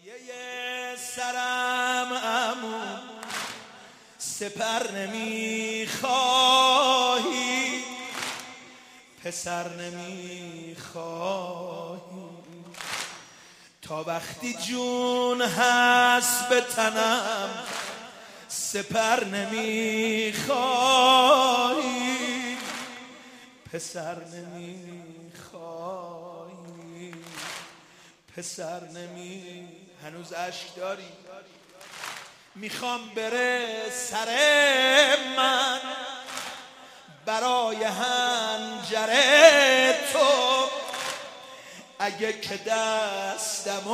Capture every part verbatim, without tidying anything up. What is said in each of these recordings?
سایه سرم عمو سپر نمیخواهی، پسر نمیخواهی، تا وقتی جون هست به تنم سپر نمیخواهی، پسر نمیخواهی، پسر نمی هنوز اشک داری؟ میخوام بره سر من برای هنجره تو، اگه که دستم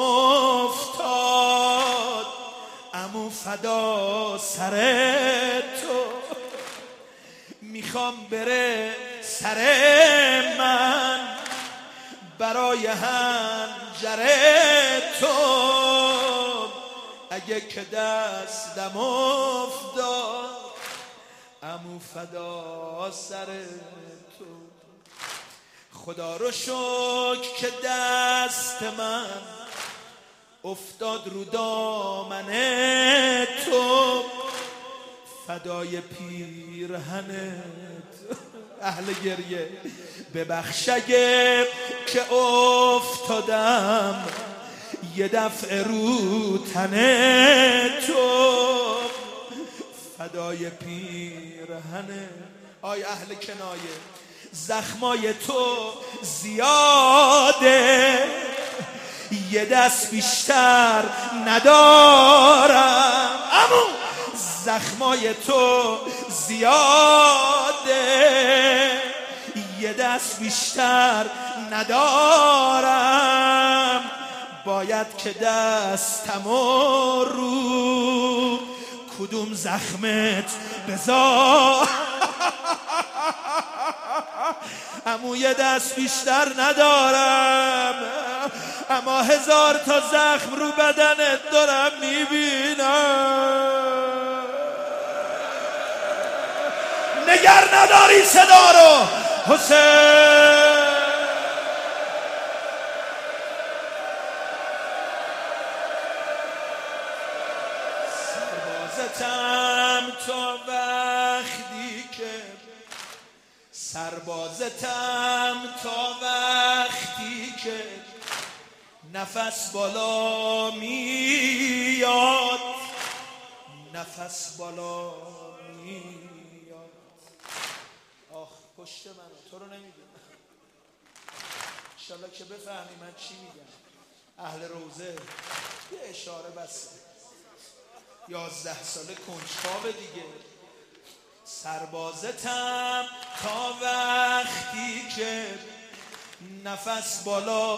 افتاد عمو فدا سر تو. میخوام بره سر من برای هنجره تو، اگه که دستم افتاد عمو فدا سر تو. خدا رو شکر که دست من افتاد رو دامن تو، فدای پیرهنت. اهل گریه ببخش اگه که افتادم یه دفعه رو تن تو، فدای پیرهنت. آی اهل کنایه زخمای تو زیاده، یه دست بیشتر ندارم. عمو زخمای تو زیاده، یه دست بیشتر ندارم، باید که دستمو رو کدوم زخمت بذار. عمو یه دست بیشتر ندارم، اما هزار تا زخم رو بدنت دارم میبینم. نگر نداری صدا رو حسین. سربازتم تا وقتی که سربازتم تا وقتی که نفس بالا میاد، نفس بالا میاد. آخ پشت من تو رو نمیدونم، انشالله که بفهمی من چی میگم. اهل روزه یه اشاره بس، یازده ساله کنجکاو دیگه. سربازتم تا وقتی که نفس بالا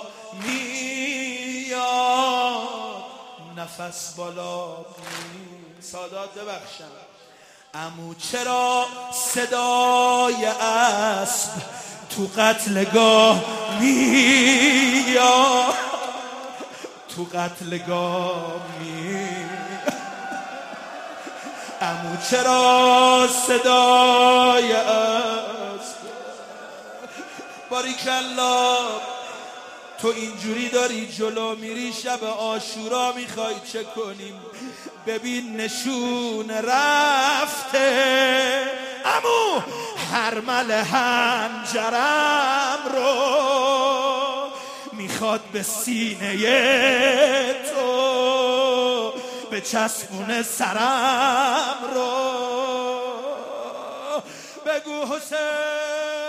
میاد، نفس بالا میاد. سادات ببخشم عمو چرا صدای اسب تو قتلگاه میاد، تو قتلگاه میاد. عمو چرا صدای اسب. باریکلا تو اینجوری داری جلو میری، شب عاشورا میخوای چه کنیم؟ ببین نشون رفته عمو هرمل هنجرم رو میخواد به سینه تو به چسبون سرم رو. بگو حسین